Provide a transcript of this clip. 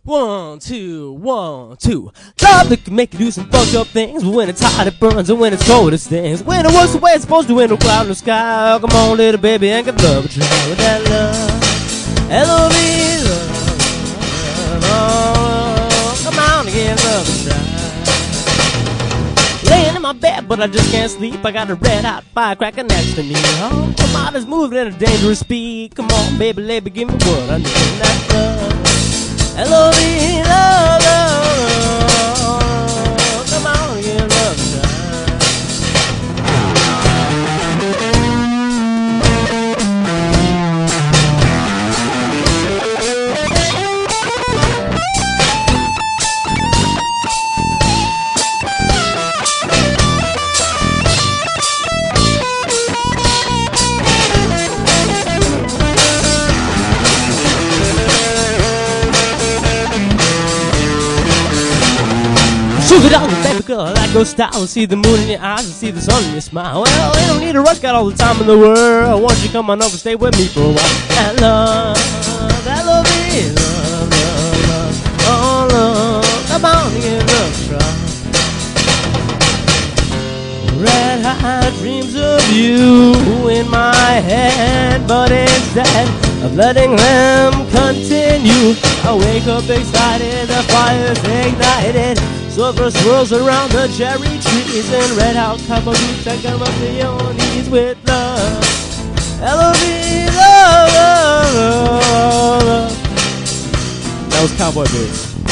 1, 2, 1, 2. Love that can make you do some fucked up things, but when it's hot it burns, and when it's cold it stings. When it works the way it's supposed to, in no cloud in the sky. Oh, come on, little baby, and give love a try with that love. L-O-V, love. Come on, and give love a try. Laying in my bed, but I just can't sleep. I got a red hot firecracker next to me. Oh, my mind is moving at a dangerous speed. Come on, baby, baby, give me what I need. That love. L-O-V, love, love, love. Come on, give love a try. Sugar down, baby girl, I like your style. I see the moon in your eyes, I see the sun in your smile. Well, you don't need a rush, got all the time in the world. I want you to come on over, stay with me for a while. That love, that love is love, love, love. Oh, love, come on, give love a try. Red hot dreams of you in my head, but instead of letting them continue, I wake up excited, the fire's ignited. Silver swirls around the cherry trees, and red hot cowboy boots, I come up to your knees with love. L-O-V, love, love, love, love. That was Cowboy Boots.